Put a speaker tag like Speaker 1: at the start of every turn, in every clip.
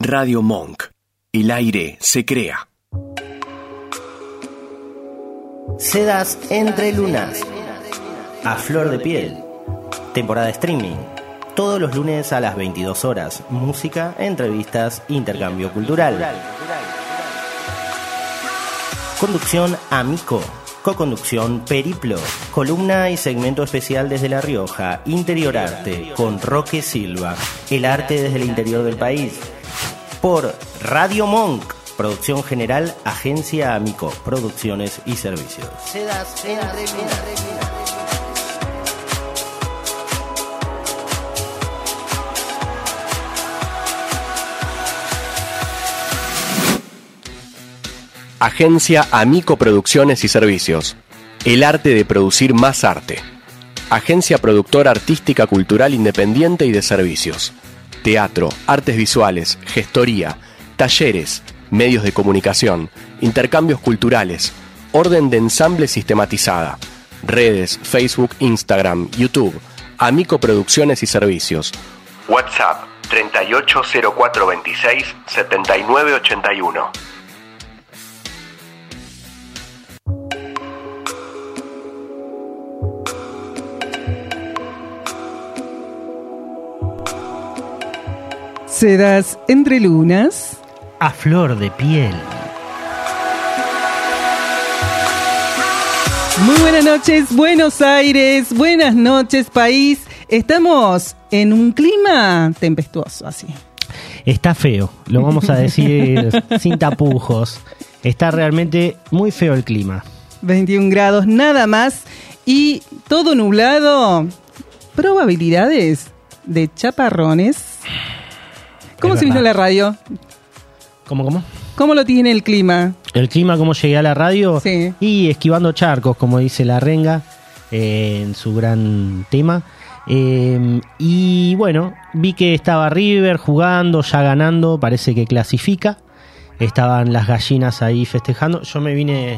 Speaker 1: Radio Monk. El aire se crea.
Speaker 2: Sedas entre lunas. A flor de piel. Temporada streaming. Todos los lunes a las 22 horas. Música, entrevistas, intercambio cultural. Conducción Amico. Co-conducción Periplo. Columna y segmento especial desde La Rioja. Interior Arte con Roque Silva. El arte desde el interior del país. Por Radio Monk. Producción general Agencia Amico. Producciones y servicios. Sedas entre lunas.
Speaker 1: Agencia Amico Producciones y Servicios. El arte de producir más arte. Agencia productora artística, cultural, independiente y de servicios. Teatro, artes visuales, gestoría, talleres, medios de comunicación, intercambios culturales, orden de ensamble sistematizada, redes, Facebook, Instagram, YouTube, Amico Producciones y Servicios. WhatsApp 380426 7981.
Speaker 3: Sedas entre lunas.
Speaker 2: A flor de piel.
Speaker 3: Muy buenas noches, Buenos Aires. Buenas noches, país. Estamos en un clima tempestuoso, así.
Speaker 2: Está feo, lo vamos a decir sin tapujos. Está realmente muy feo el clima.
Speaker 3: 21 grados nada más y todo nublado. Probabilidades de chaparrones. ¿Cómo se vino la radio?
Speaker 2: ¿Cómo?
Speaker 3: ¿Cómo lo tiene el clima?
Speaker 2: El clima, ¿cómo llegué a la radio?
Speaker 3: Sí.
Speaker 2: Y esquivando charcos, como dice la Renga en su gran tema. Y bueno, vi que estaba River jugando, ya ganando, parece que clasifica. Estaban las gallinas ahí festejando. Yo me vine...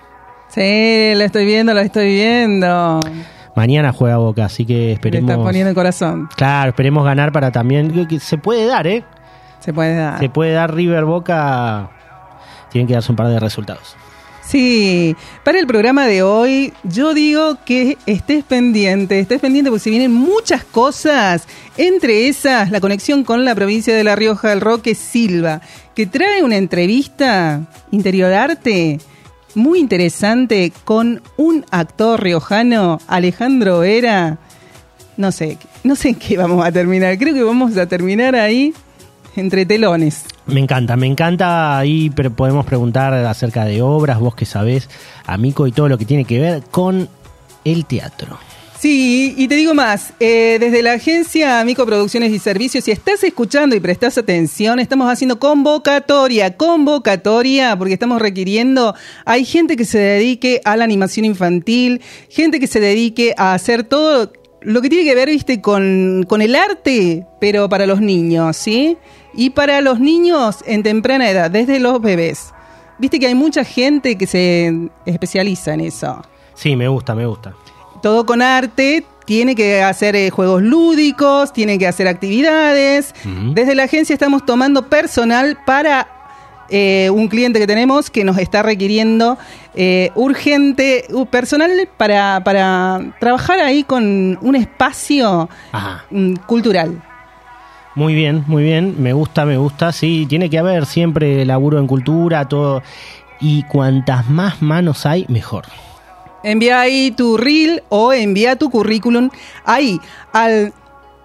Speaker 3: Sí, lo estoy viendo.
Speaker 2: Mañana juega Boca, así que esperemos...
Speaker 3: Le está poniendo el corazón.
Speaker 2: Claro, esperemos ganar para también... Se puede dar, ¿eh?
Speaker 3: Se puede dar
Speaker 2: River Boca. Tienen que darse un par de resultados.
Speaker 3: Sí, para el programa de hoy yo digo que estés pendiente porque se vienen muchas cosas, entre esas la conexión con la provincia de La Rioja, el Roque Silva, que trae una entrevista Interior Arte muy interesante con un actor riojano, Alejandro Vera. No sé en qué vamos a terminar, creo que vamos a terminar ahí entre telones.
Speaker 2: Me encanta, ahí podemos preguntar acerca de obras, vos que sabés, Amico, y todo lo que tiene que ver con el teatro.
Speaker 3: Sí, y te digo más, desde la agencia Amico Producciones y Servicios, si estás escuchando y prestás atención, estamos haciendo convocatoria, porque estamos requiriendo, hay gente que se dedique a la animación infantil, gente que se dedique a hacer todo lo que tiene que ver, con el arte, pero para los niños, ¿sí? Y para los niños en temprana edad, desde los bebés. Viste que hay mucha gente que se especializa en eso.
Speaker 2: Sí, me gusta.
Speaker 3: Todo con arte, tiene que hacer juegos lúdicos, tiene que hacer actividades. Uh-huh. Desde la agencia estamos tomando personal para un cliente que tenemos que nos está requiriendo urgente personal para trabajar ahí con un espacio cultural.
Speaker 2: Muy bien, me gusta, sí, tiene que haber siempre laburo en cultura, todo, y cuantas más manos hay, mejor.
Speaker 3: Envía ahí tu reel o envía tu currículum ahí al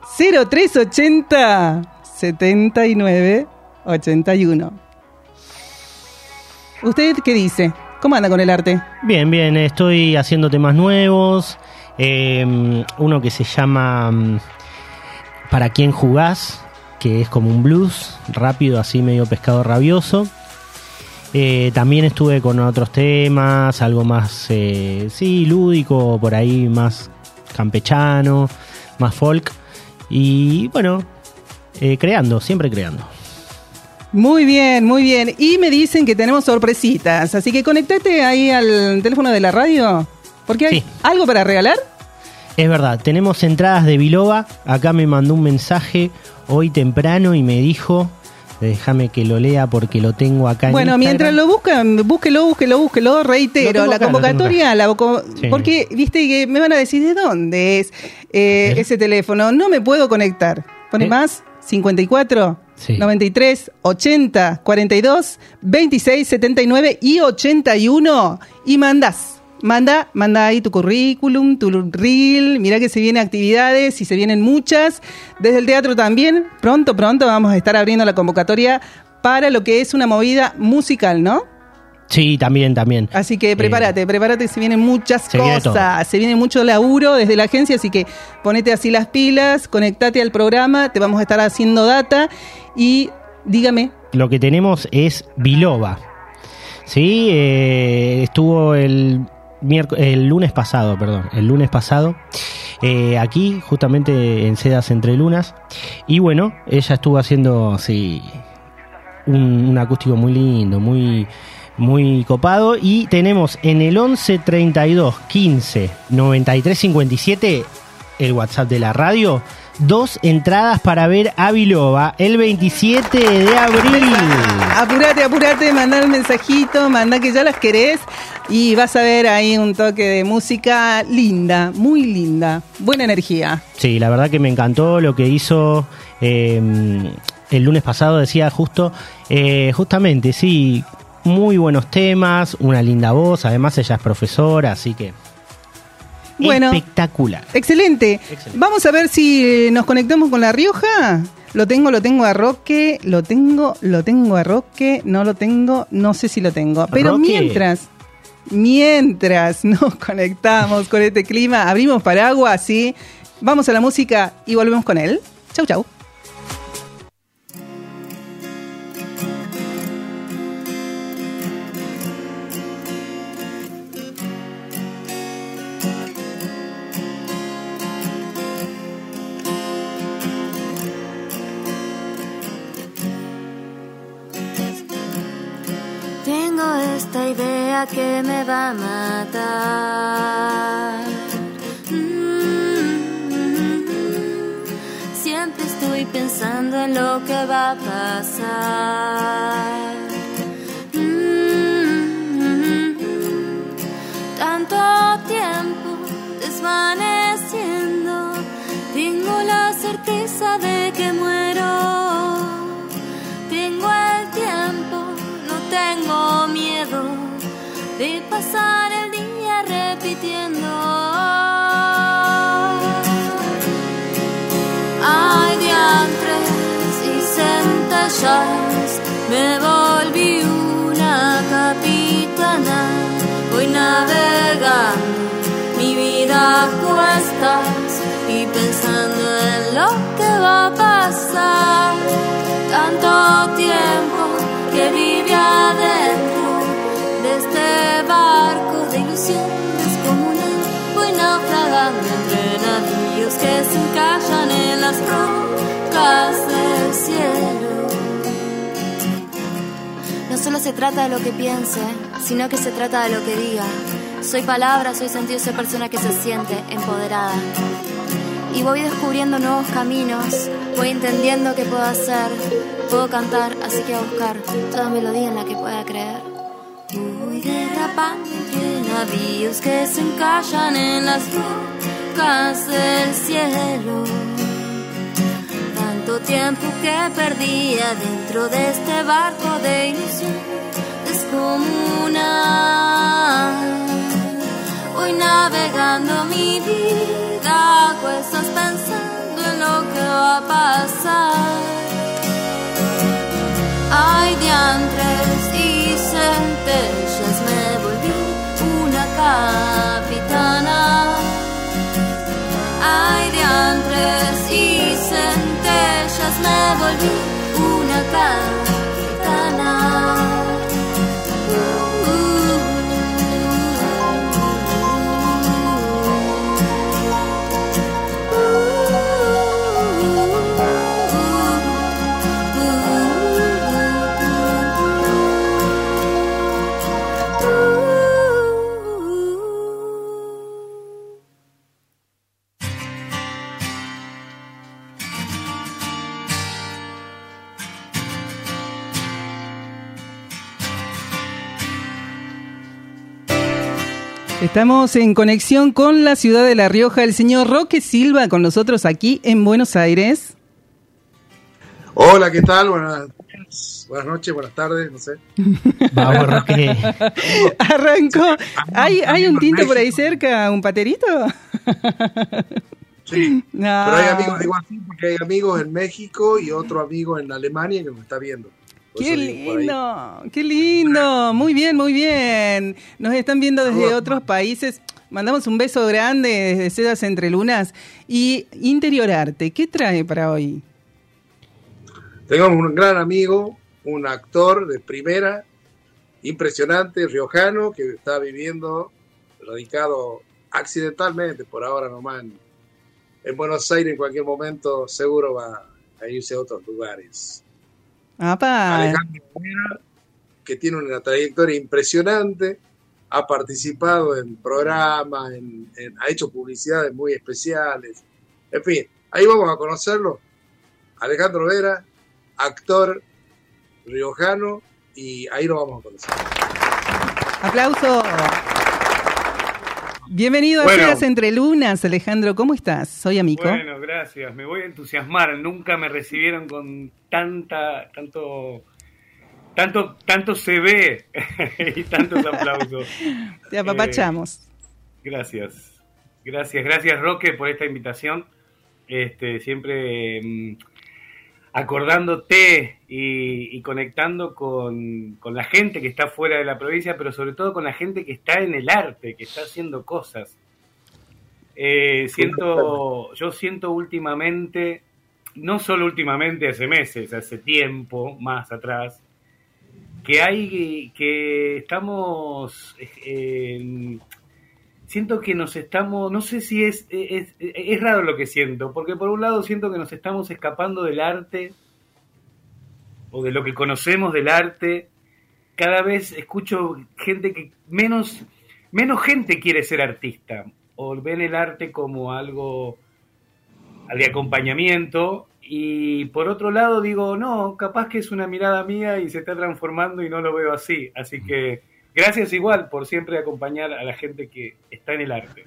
Speaker 3: 0380 79 81. ¿Usted qué dice? ¿Cómo anda con el arte?
Speaker 2: Bien, estoy haciendo temas nuevos, uno que se llama ¿Para quién jugás?, que es como un blues rápido, así medio pescado rabioso. También estuve con otros temas, algo más lúdico, por ahí más campechano, más folk. Y bueno, siempre creando.
Speaker 3: Muy bien. Y me dicen que tenemos sorpresitas, así que conectate ahí al teléfono de la radio, porque hay algo para regalar.
Speaker 2: Es verdad, tenemos entradas de Biloba. Acá me mandó un mensaje hoy temprano y me dijo Déjame que lo lea porque lo tengo acá
Speaker 3: bueno,
Speaker 2: en
Speaker 3: mientras
Speaker 2: Instagram.
Speaker 3: lo buscan, búsquelo, reitero,
Speaker 2: Lo
Speaker 3: la
Speaker 2: tengo acá,
Speaker 3: convocatoria,
Speaker 2: Sí.
Speaker 3: porque viste que me van a decir de dónde es ese teléfono, no me puedo conectar. Pone más, 54,
Speaker 2: Sí.
Speaker 3: 93, 80, 42, 26, 79 y 81 y Manda ahí tu currículum, tu reel, mira que se vienen actividades y se vienen muchas. Desde el teatro también, pronto vamos a estar abriendo la convocatoria para lo que es una movida musical, ¿no?
Speaker 2: Sí, también.
Speaker 3: Así que prepárate, se vienen muchas
Speaker 2: viene
Speaker 3: cosas, se viene mucho laburo desde la agencia, así que ponete así las pilas, conectate al programa, te vamos a estar haciendo data y dígame.
Speaker 2: Lo que tenemos es Biloba. Sí, estuvo el lunes pasado, aquí justamente en Sedas Entre Lunas, y bueno, ella estuvo haciendo así un acústico muy lindo, muy copado, y tenemos en el 11 32 15 93 57 el WhatsApp de la radio 2 entradas para ver a Biloba el 27 de abril.
Speaker 3: Apurate, mandá el mensajito, mandá que ya las querés y vas a ver ahí un toque de música linda, muy linda, buena energía.
Speaker 2: Sí, la verdad que me encantó lo que hizo el lunes pasado, decía justamente, sí, muy buenos temas, una linda voz, además ella es profesora, así que
Speaker 3: bueno,
Speaker 2: espectacular.
Speaker 3: Excelente. Vamos a ver si nos conectamos con La Rioja. Lo tengo a Roque, no lo tengo, no sé si lo tengo. Pero
Speaker 2: Roque.
Speaker 3: mientras nos conectamos con este clima, abrimos paraguas, ¿sí? Vamos a la música y volvemos con él. Chau.
Speaker 4: Tengo esta idea que me va a matar. Siempre estoy pensando en lo que va a pasar. Tanto tiempo desvaneciendo, tengo la certeza de que muero. Tengo el tiempo, tengo miedo de pasar el día repitiendo. Ay, diantres y centellas, me volví una capitana. Voy navegando mi vida a cuestas y pensando en lo que va a pasar. Tanto tiempo que vive adentro de este barco de ilusión descomunal. Voy naufragando entre navíos que se encallan en las rocas del cielo. No solo se trata de lo que piense, sino que se trata de lo que diga. Soy palabra, soy sentido, soy persona que se siente empoderada. Y voy descubriendo nuevos caminos, voy entendiendo qué puedo hacer. Puedo cantar, así que a buscar toda melodía en la que pueda creer. Voy derrapando entre navíos que se encallan en las rocas del cielo. Tanto tiempo que perdía dentro de este barco de ilusión descomunal. Voy navegando mi vida a cuestas pensando en lo que va a pasar. Ay, diantres y centellas, me volví una capitana. Ay, diantres y centellas, me volví una capitana.
Speaker 3: Estamos en conexión con la ciudad de La Rioja. El señor Roque Silva con nosotros aquí en Buenos Aires.
Speaker 5: Hola, ¿qué tal? Buenas noches, buenas tardes, no sé.
Speaker 2: Vamos, Roque.
Speaker 3: Arrancó. ¿Hay un tinto por ahí cerca? ¿Un paterito?
Speaker 5: Sí,
Speaker 3: no.
Speaker 5: Pero hay amigos, digo así, porque hay amigos en México y otro amigo en Alemania que me está viendo.
Speaker 3: ¡Qué lindo! ¡Qué lindo! Muy bien, muy bien. Nos están viendo desde otros países. Mandamos un beso grande desde Sedas Entre Lunas. Y Interior Arte, ¿qué trae para hoy?
Speaker 5: Tengo un gran amigo, un actor de primera, impresionante, riojano, que está viviendo, radicado accidentalmente, por ahora nomás, en Buenos Aires. En cualquier momento seguro va a irse a otros lugares.
Speaker 3: ¡Apa!
Speaker 5: Alejandro Vera, que tiene una trayectoria impresionante, ha participado en programas, ha hecho publicidades muy especiales. En fin, ahí vamos a conocerlo. Alejandro Vera, actor riojano, y ahí lo vamos a conocer.
Speaker 3: ¡Aplauso! Bienvenido a Sedas Entre Lunas, Alejandro. ¿Cómo estás? Soy Amico.
Speaker 6: Bueno, gracias. Me voy a entusiasmar. Nunca me recibieron con tanto CV y tantos aplausos.
Speaker 3: Te apapachamos.
Speaker 6: Gracias, Roque, por esta invitación. Siempre acordándote y conectando con la gente que está fuera de la provincia, pero sobre todo con la gente que está en el arte, que está haciendo cosas. Yo siento últimamente, no solo últimamente, hace meses, hace tiempo más atrás, que estamos, siento que nos estamos, no sé si es raro lo que siento, porque por un lado siento que nos estamos escapando del arte, o de lo que conocemos del arte. Cada vez escucho gente que menos gente quiere ser artista, o ven el arte como algo de acompañamiento, y por otro lado digo, no, capaz que es una mirada mía y se está transformando y no lo veo así. Así que gracias igual por siempre acompañar a la gente que está en el arte.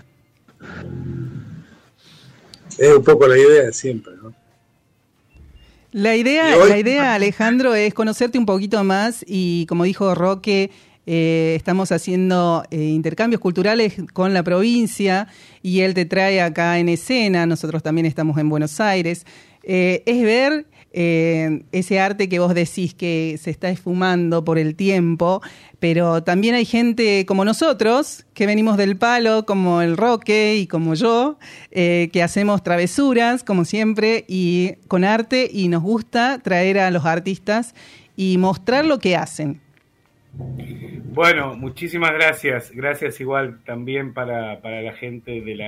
Speaker 5: Es un poco la idea de siempre, ¿no?
Speaker 3: La idea, Alejandro, es conocerte un poquito más y, como dijo Roque, estamos haciendo intercambios culturales con la provincia y él te trae acá en escena. Nosotros también estamos en Buenos Aires. Es ver ese arte que vos decís que se está esfumando por el tiempo, pero también hay gente como nosotros que venimos del palo, como el Roque y como yo, que hacemos travesuras como siempre y con arte, y nos gusta traer a los artistas y mostrar lo que hacen.
Speaker 6: Bueno, muchísimas gracias. Gracias igual también para la gente de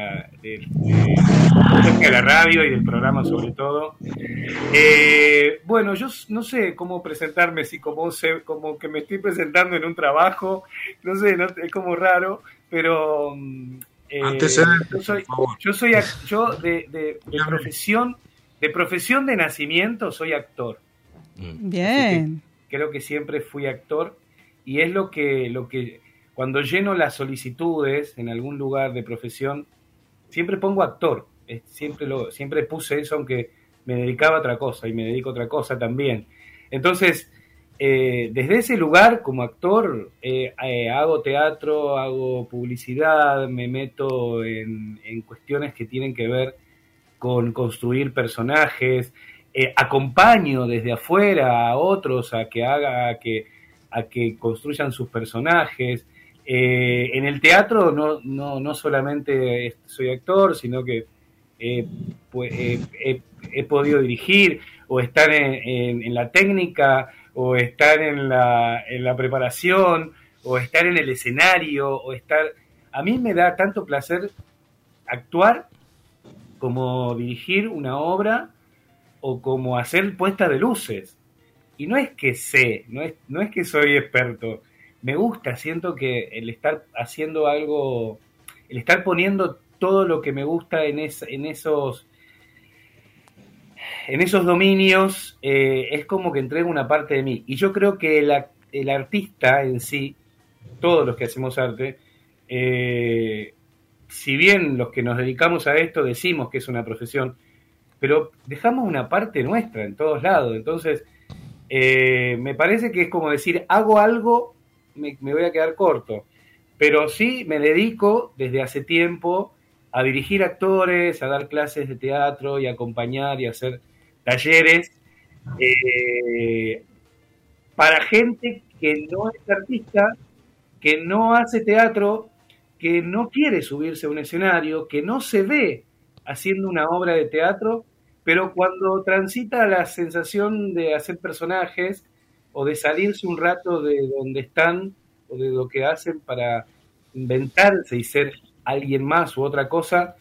Speaker 6: la radio y del programa sobre todo. Bueno, yo no sé cómo presentarme, si como que me estoy presentando en un trabajo, no sé, es como raro, pero yo de profesión de nacimiento soy actor.
Speaker 3: Bien.
Speaker 6: Creo que siempre fui actor. Y es lo que cuando lleno las solicitudes en algún lugar de profesión, siempre pongo actor. Siempre puse eso, aunque me dedicaba a otra cosa y me dedico a otra cosa también. Entonces, desde ese lugar como actor, hago teatro, hago publicidad, me meto en cuestiones que tienen que ver con construir personajes, acompaño desde afuera a otros a que construyan sus personajes. En el teatro no solamente soy actor, sino que he podido dirigir, o estar en la técnica, o estar en la preparación, o estar en el escenario, A mí me da tanto placer actuar como dirigir una obra, o como hacer puesta de luces. Y no es que no es que soy experto. Me gusta, siento que el estar haciendo algo, el estar poniendo todo lo que me gusta en esos dominios, es como que entrego una parte de mí. Y yo creo que el artista en sí, todos los que hacemos arte, si bien los que nos dedicamos a esto decimos que es una profesión, pero dejamos una parte nuestra en todos lados. Entonces, me parece que es como decir, hago algo, me voy a quedar corto. Pero sí me dedico desde hace tiempo a dirigir actores, a dar clases de teatro y a acompañar y a hacer talleres para gente que no es artista, que no hace teatro, que no quiere subirse a un escenario, que no se ve haciendo una obra de teatro, pero cuando transita la sensación de hacer personajes o de salirse un rato de donde están o de lo que hacen para inventarse y ser alguien más u otra cosa,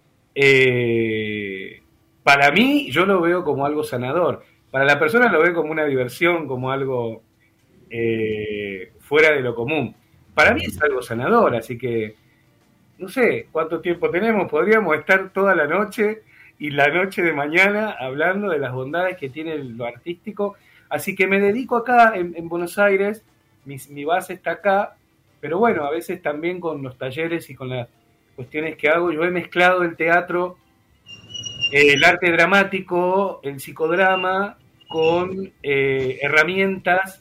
Speaker 6: para mí yo lo veo como algo sanador. Para la persona lo ve como una diversión, como algo fuera de lo común. Para mí es algo sanador, así que no sé cuánto tiempo tenemos, podríamos estar toda la noche y la noche de mañana hablando de las bondades que tiene lo artístico, así que me dedico acá en Buenos Aires, mi base está acá, pero bueno, a veces también con los talleres y con las cuestiones que hago, yo he mezclado el teatro, el arte dramático, el psicodrama, con herramientas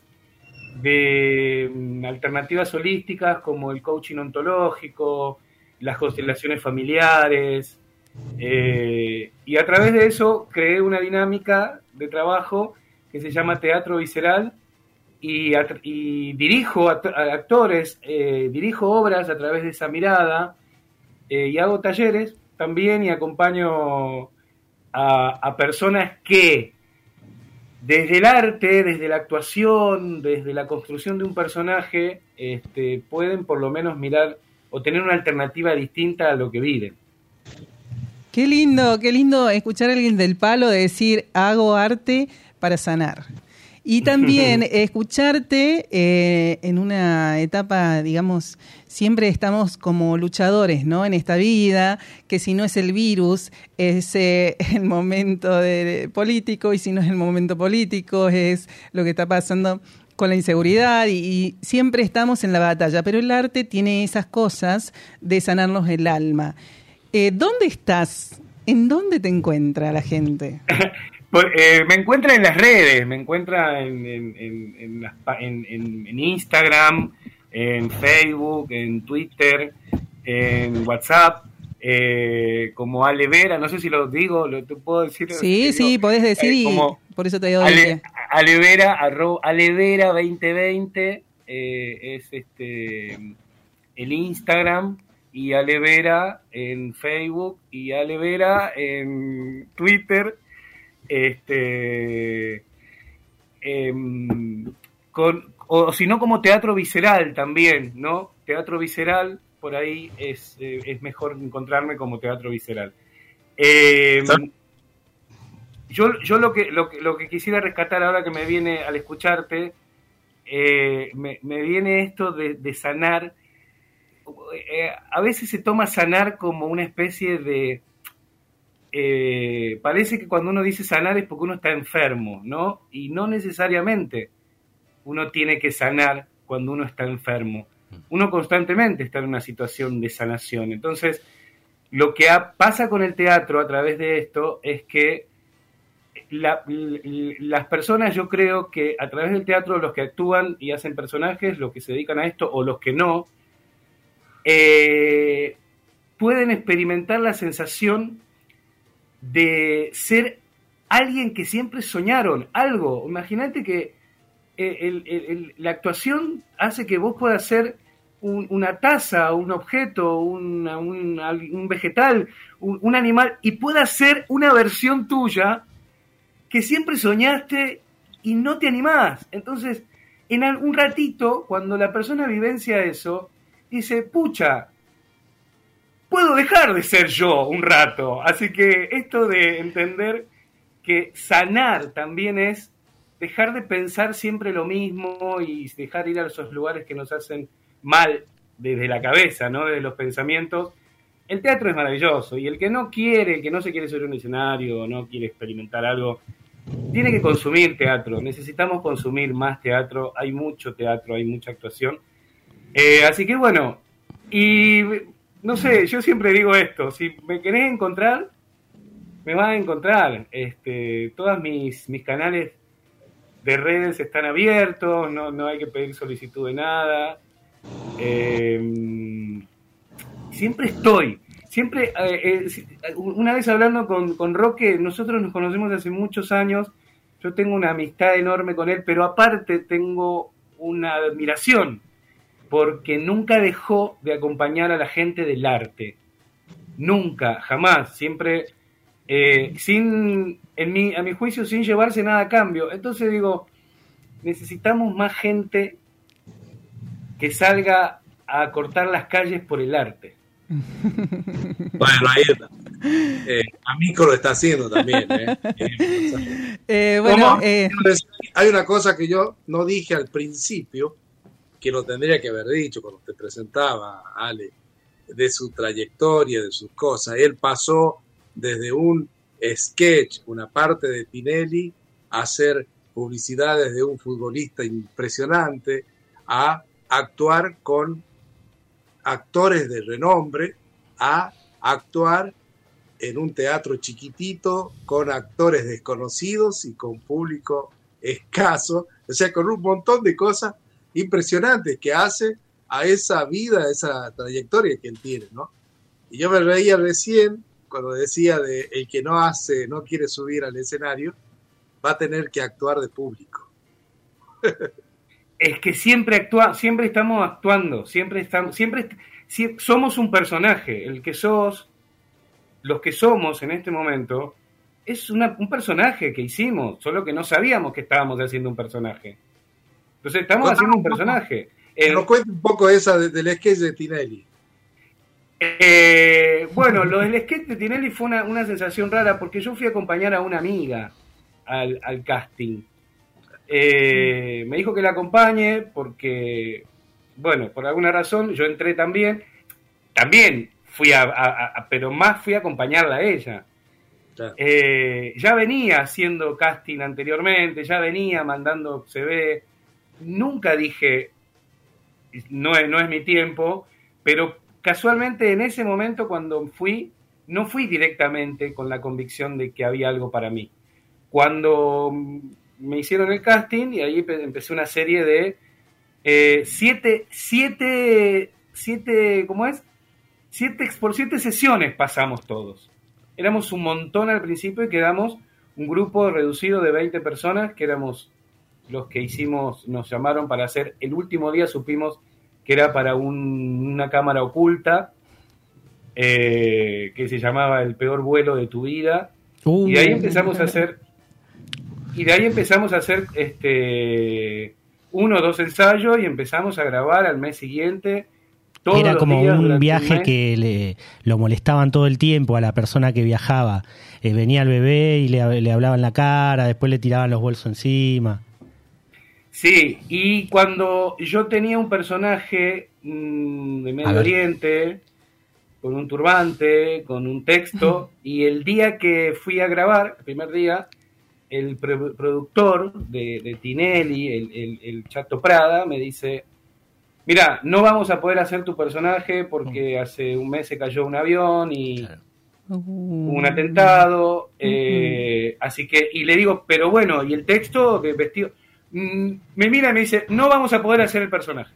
Speaker 6: de alternativas holísticas como el coaching ontológico, las constelaciones familiares, y a través de eso creé una dinámica de trabajo que se llama Teatro Visceral, y dirijo a actores, dirijo obras a través de esa mirada, y hago talleres también y acompaño a personas que desde el arte, desde la actuación, desde la construcción de un personaje, pueden por lo menos mirar o tener una alternativa distinta a lo que viven.
Speaker 3: Qué lindo escuchar a alguien del palo decir, hago arte para sanar. Y también escucharte en una etapa, digamos, siempre estamos como luchadores, ¿no? En esta vida, que si no es el virus, es el momento político, y si no es el momento político, es lo que está pasando con la inseguridad, y siempre estamos en la batalla, pero el arte tiene esas cosas de sanarnos el alma. ¿Dónde estás? ¿En dónde te encuentra la gente?
Speaker 6: Me encuentra en las redes, me encuentra en Instagram, en Facebook, en Twitter, en WhatsApp, como Ale Vera, no sé si lo digo, ¿te puedo decir?
Speaker 3: Sí, podés decir, y por eso te digo.
Speaker 6: Ale Vera, Alevera 2020 es el Instagram, y Ale Vera en Facebook, y Ale Vera en Twitter. O si no, como Teatro Visceral también, ¿no? Teatro Visceral, por ahí es mejor encontrarme como Teatro Visceral. Yo lo que quisiera rescatar ahora que me viene al escucharte, me viene esto de sanar. A veces se toma sanar como una especie de... parece que cuando uno dice sanar es porque uno está enfermo, ¿no? Y no necesariamente uno tiene que sanar cuando uno está enfermo. Uno constantemente está en una situación de sanación. Entonces, lo que pasa con el teatro a través de esto es que las personas, yo creo que a través del teatro, los que actúan y hacen personajes, los que se dedican a esto o los que no, pueden experimentar la sensación de ser alguien que siempre soñaron, algo. Imagínate que la actuación hace que vos puedas ser una taza, un objeto, un vegetal, un animal, y pueda ser una versión tuya que siempre soñaste y no te animás. Entonces, en un ratito, cuando la persona vivencia eso, dice, pucha, puedo dejar de ser yo un rato. Así que esto de entender que sanar también es dejar de pensar siempre lo mismo y dejar ir a esos lugares que nos hacen mal desde la cabeza, ¿no? Desde los pensamientos. El teatro es maravilloso, y el que no se quiere subir a un escenario, no quiere experimentar algo, tiene que consumir teatro. Necesitamos consumir más teatro, hay mucho teatro, hay mucha actuación. Así que bueno, Y no sé, yo siempre digo esto, si me querés encontrar, me vas a encontrar. Todas mis canales de redes están abiertos, no hay que pedir solicitud de nada. Siempre estoy. Siempre, una vez hablando con Roque, nosotros nos conocemos hace muchos años, yo tengo una amistad enorme con él, pero aparte tengo una admiración, porque nunca dejó de acompañar a la gente del arte. Nunca, jamás, siempre, a mi juicio, sin llevarse nada a cambio. Entonces digo, necesitamos más gente que salga a cortar las calles por el arte.
Speaker 5: Bueno, ahí está. Amico lo está haciendo también. Hay una cosa que yo no dije al principio, que lo tendría que haber dicho cuando te presentaba, Ale, de su trayectoria, de sus cosas. Él pasó desde un sketch, una parte de Tinelli, a hacer publicidades de un futbolista impresionante, a actuar con actores de renombre, a actuar en un teatro chiquitito con actores desconocidos y con público escaso, o sea, con un montón de cosas impresionantes que hace a esa vida, a esa trayectoria que él tiene, ¿no? Y yo me reía recién cuando decía de el que no quiere subir al escenario, va a tener que actuar de público.
Speaker 6: Es que siempre estamos actuando, somos un personaje. Los que somos en este momento, es un personaje que hicimos, solo que no sabíamos que estábamos haciendo un personaje. Entonces estamos haciendo un personaje.
Speaker 5: Nos cuenta un poco esa del sketch de Tinelli.
Speaker 6: Bueno, lo del sketch de Tinelli fue una sensación rara, porque yo fui a acompañar a una amiga al casting. Me dijo que la acompañe porque, bueno, por alguna razón yo entré también fui pero más fui a acompañarla a ella. Claro. Ya venía haciendo casting anteriormente, ya venía mandando CV, nunca dije no es mi tiempo, pero casualmente en ese momento cuando no fui directamente con la convicción de que había algo para mí. Cuando me hicieron el casting y ahí empecé una serie de 7 por 7 sesiones pasamos todos. Éramos un montón al principio y quedamos un grupo reducido de 20 personas, que éramos los que nos llamaron para hacer, el último día supimos que era para una cámara oculta, que se llamaba El peor vuelo de tu vida, y de ahí empezamos a hacer 1 o 2 ensayos y empezamos a grabar al mes siguiente.
Speaker 2: Era como un viaje que lo molestaban todo el tiempo a la persona que viajaba. Venía el bebé y le hablaban la cara, después le tiraban los bolsos encima.
Speaker 6: Sí, y cuando yo tenía un personaje de Medio Oriente, con un turbante, con un texto, y el día que fui a grabar, el primer día, el productor de Tinelli, el Chato Prada, me dice: mira, no vamos a poder hacer tu personaje porque hace un mes se cayó un avión y hubo un atentado, así que, y le digo, pero bueno, ¿y el texto de vestido? Me mira y me dice, no vamos a poder hacer el personaje.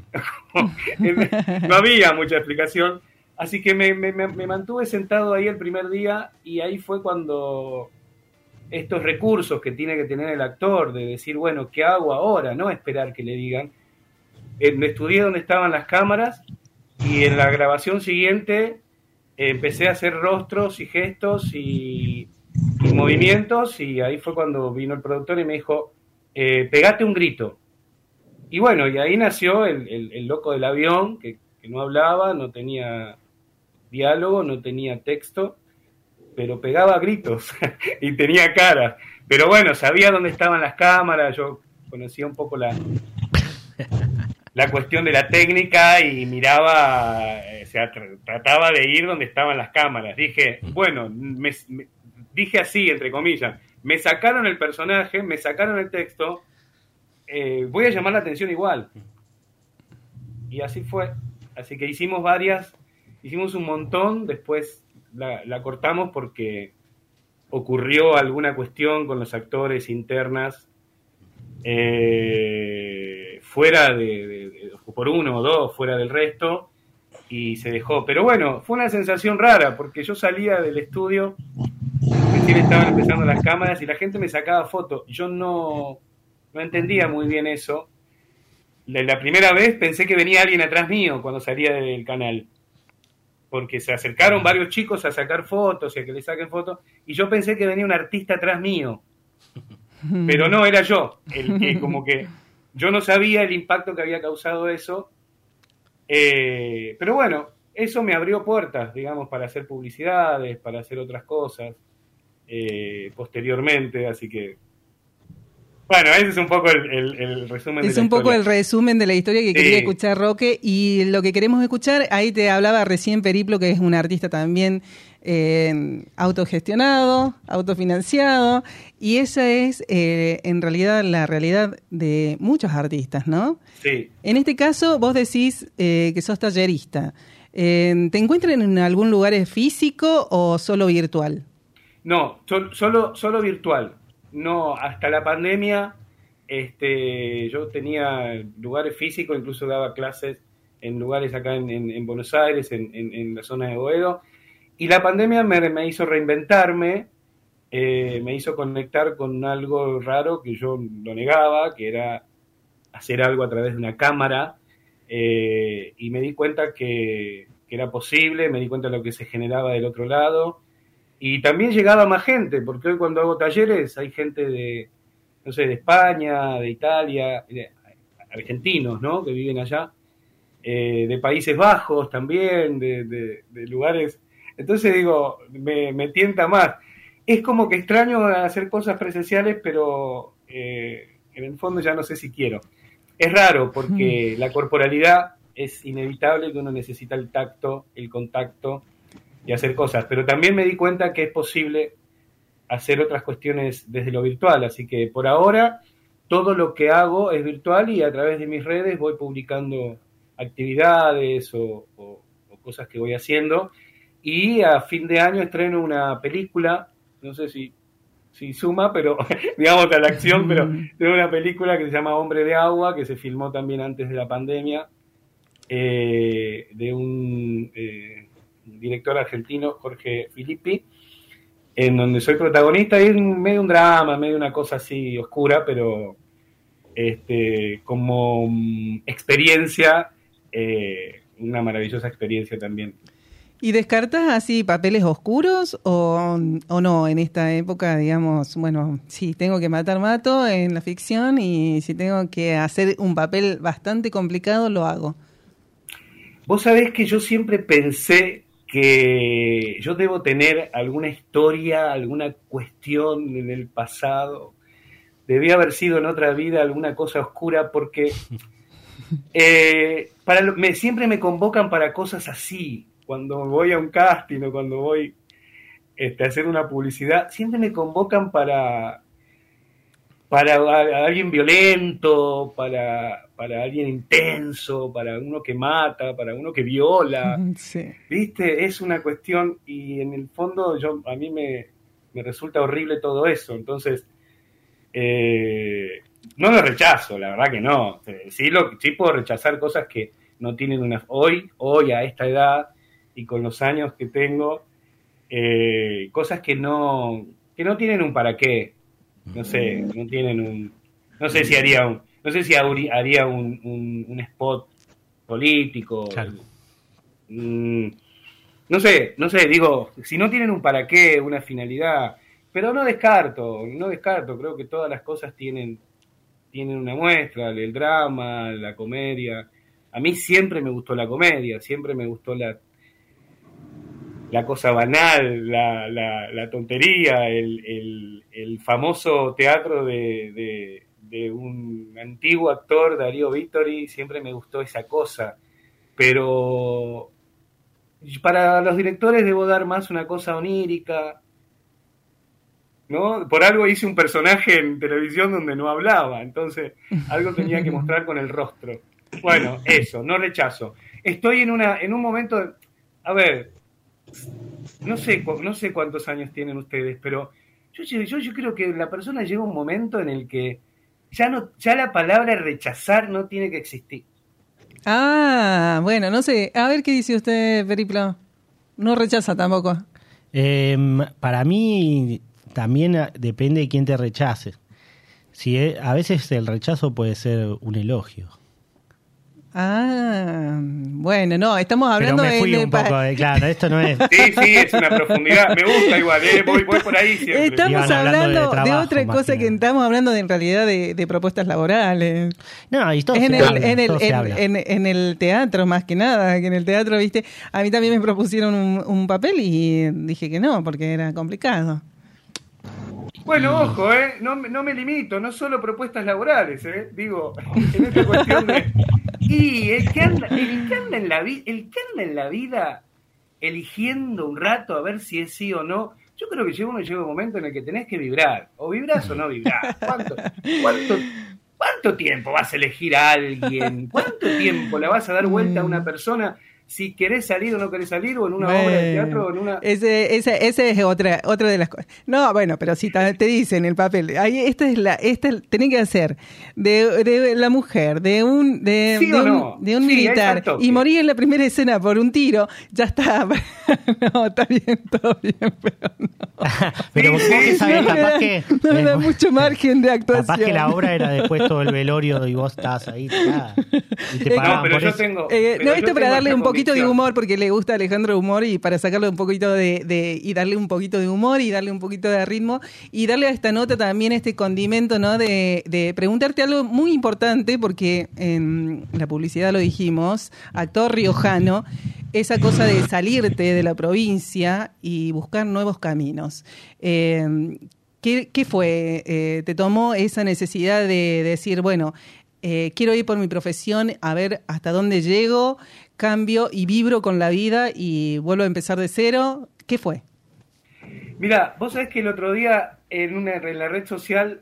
Speaker 6: No había mucha explicación, así que me mantuve sentado ahí el primer día, y ahí fue cuando estos recursos que tiene que tener el actor, de decir, bueno, ¿qué hago ahora? No esperar que le digan. Me estudié dónde estaban las cámaras, y en la grabación siguiente empecé a hacer rostros y gestos y movimientos, y ahí fue cuando vino el productor y me dijo, pegate un grito. Y bueno, y ahí nació el loco del avión, que no hablaba, no tenía diálogo, no tenía texto, pero pegaba gritos y tenía cara. Pero bueno, sabía dónde estaban las cámaras, yo conocía un poco la cuestión de la técnica y miraba, o sea, trataba de ir donde estaban las cámaras. Dije, bueno, dije así, entre comillas, me sacaron el personaje, me sacaron el texto, voy a llamar la atención igual. Y así fue. Así que hicimos un montón, después la cortamos porque ocurrió alguna cuestión con los actores internas, fuera por uno o dos, fuera del resto, y se dejó. Pero bueno, fue una sensación rara, porque yo salía del estudio, recién estaban empezando las cámaras y la gente me sacaba fotos. Yo no entendía muy bien eso. La primera vez pensé que venía alguien atrás mío cuando salía del canal, porque se acercaron varios chicos a sacar fotos y a que le saquen fotos, y yo pensé que venía un artista atrás mío, pero no, era yo, el que como que yo no sabía el impacto que había causado eso, pero bueno, eso me abrió puertas, digamos, para hacer publicidades, para hacer otras cosas posteriormente, así que bueno, ese es un poco el resumen.
Speaker 3: Es un poco el resumen de la historia que quería escuchar Roque, y lo que queremos escuchar, ahí te hablaba recién Periplo, que es un artista también autogestionado, autofinanciado, y esa es en realidad la realidad de muchos artistas, ¿no?
Speaker 6: Sí.
Speaker 3: En este caso vos decís que sos tallerista. ¿Te encuentran en algún lugar físico o solo virtual?
Speaker 6: No, solo virtual. No, hasta la pandemia yo tenía lugares físicos, incluso daba clases en lugares acá en Buenos Aires, en la zona de Boedo, y la pandemia me hizo reinventarme, me hizo conectar con algo raro que yo lo negaba, que era hacer algo a través de una cámara, y me di cuenta que era posible, me di cuenta de lo que se generaba del otro lado. Y también llegaba más gente, porque hoy cuando hago talleres hay gente de España, de Italia, de argentinos, ¿no?, que viven allá, de Países Bajos también, de lugares. Entonces digo, me tienta más. Es como que extraño hacer cosas presenciales, pero en el fondo ya no sé si quiero. Es raro, porque la corporalidad es inevitable, que uno necesita el tacto, el contacto, y hacer cosas, pero también me di cuenta que es posible hacer otras cuestiones desde lo virtual, así que por ahora todo lo que hago es virtual y a través de mis redes voy publicando actividades o cosas que voy haciendo, y a fin de año estreno una película, no sé si suma, pero digamos a la acción, pero tengo una película que se llama Hombre de Agua, que se filmó también antes de la pandemia, de un director argentino, Jorge Filippi, en donde soy protagonista, y es medio un drama, medio una cosa así oscura, pero como experiencia, una maravillosa experiencia también.
Speaker 3: ¿Y descartas así papeles oscuros o no en esta época, digamos, bueno, si tengo que mato en la ficción, y si tengo que hacer un papel bastante complicado, lo hago?
Speaker 6: Vos sabés que yo siempre pensé que yo debo tener alguna historia, alguna cuestión en el pasado, debía haber sido en otra vida alguna cosa oscura, porque siempre me convocan para cosas así, cuando voy a un casting o cuando voy a hacer una publicidad, siempre me convocan para alguien violento, para alguien intenso, para uno que mata, para uno que viola.
Speaker 3: Sí.
Speaker 6: ¿Viste? Es una cuestión, y en el fondo a mí me resulta horrible todo eso. Entonces, no lo rechazo, la verdad que no. Sí puedo rechazar cosas que no tienen hoy a esta edad y con los años que tengo, cosas que no tienen un para qué. No sé, no sé si haría un spot político. Claro. No sé, digo, si no tienen un para qué, una finalidad, pero no descarto, creo que todas las cosas tienen una muestra, el drama, la comedia. A mí siempre me gustó la comedia, siempre me gustó la cosa banal, la tontería, el famoso teatro de un antiguo actor, Darío Vittori, siempre me gustó esa cosa, pero para los directores debo dar más una cosa onírica, ¿no? Por algo hice un personaje en televisión donde no hablaba, entonces algo tenía que mostrar con el rostro. Bueno, eso, no rechazo. Estoy en un momento, a ver, no sé cuántos años tienen ustedes, pero yo creo que la persona llega un momento en el que ya la palabra rechazar no tiene que existir.
Speaker 3: Ah, bueno, no sé. A ver qué dice usted, Periplo. No rechaza tampoco.
Speaker 2: Para mí también depende de quién te rechace. A veces el rechazo puede ser un elogio.
Speaker 3: Ah, bueno, no, estamos hablando
Speaker 2: pero me fui un poco, claro, esto no es...
Speaker 6: Sí, es una profundidad, me gusta igual, voy por ahí siempre.
Speaker 3: Estamos hablando de otra cosa que estamos hablando en realidad de propuestas laborales.
Speaker 2: No, y todo
Speaker 3: en el teatro más que nada, que en el teatro, viste, a mí también me propusieron un papel y dije que no, porque era complicado.
Speaker 6: Bueno, ojo, no me limito, no solo propuestas laborales, digo, en esta cuestión de... Y el que anda en la vida eligiendo un rato a ver si es sí o no, yo creo que llega un momento en el que tenés que vibrar, o vibrás o no vibrás. ¿Cuánto tiempo vas a elegir a alguien? ¿Cuánto tiempo le vas a dar vuelta a una persona? Si querés salir o no querés salir, o en una obra de teatro, o en una...
Speaker 3: Ese es otra de las cosas. No, bueno, pero si te dicen el papel, ahí tenés que hacer de la mujer, de un militar, y morir en la primera escena por un tiro, ya está. No, está bien, todo bien, pero no.
Speaker 2: Pero vos que sabés, capaz que...
Speaker 3: No da mucho margen de actuación.
Speaker 2: Capaz que la obra era después todo el velorio y vos estabas ahí, y te pagaban por eso.
Speaker 3: Esto para darle un poquito de humor, porque le gusta a Alejandro humor, y para sacarle un poquito y darle un poquito de humor y darle un poquito de ritmo y darle a esta nota también este condimento, ¿no? De preguntarte algo muy importante, porque en la publicidad lo dijimos, actor riojano, esa cosa de salirte de la provincia y buscar nuevos caminos. ¿Qué fue? ¿Te tomó esa necesidad de decir, bueno, quiero ir por mi profesión, a ver hasta dónde llego, cambio y vibro con la vida y vuelvo a empezar de cero? ¿Qué fue?
Speaker 6: Mira, vos sabés que el otro día en la red social,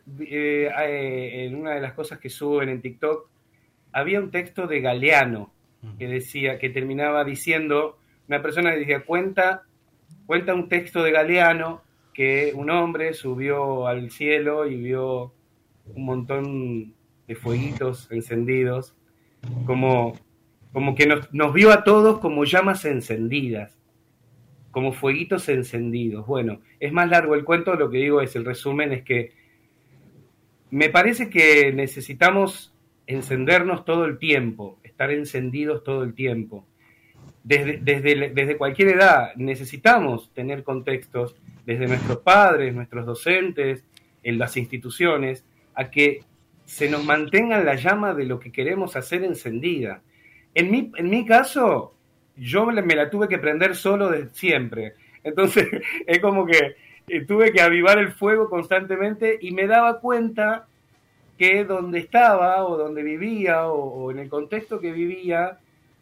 Speaker 6: en una de las cosas que suben en TikTok, había un texto de Galeano que terminaba diciendo, una persona que decía, cuenta un texto de Galeano que un hombre subió al cielo y vio un montón de fueguitos encendidos, como que nos vio a todos como llamas encendidas, como fueguitos encendidos. Bueno, es más largo el cuento, lo que digo es, el resumen es que me parece que necesitamos encendernos todo el tiempo, estar encendidos todo el tiempo. Desde cualquier edad necesitamos tener contextos, desde nuestros padres, nuestros docentes, en las instituciones, a que se nos mantenga la llama de lo que queremos hacer encendida. En mi caso, yo me la tuve que prender solo de siempre. Entonces, es como que tuve que avivar el fuego constantemente y me daba cuenta que donde estaba o donde vivía o en el contexto que vivía,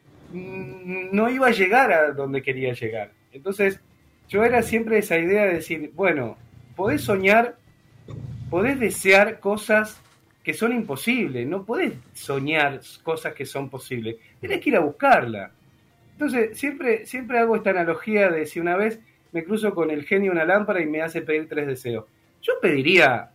Speaker 6: no iba a llegar a donde quería llegar. Entonces, yo era siempre esa idea de decir, bueno, podés soñar, podés desear cosas que son imposibles, no podés soñar cosas que son posibles, tenés que ir a buscarla. Entonces, siempre hago esta analogía de si una vez me cruzo con el genio de una lámpara y me hace pedir 3 deseos. Yo pediría,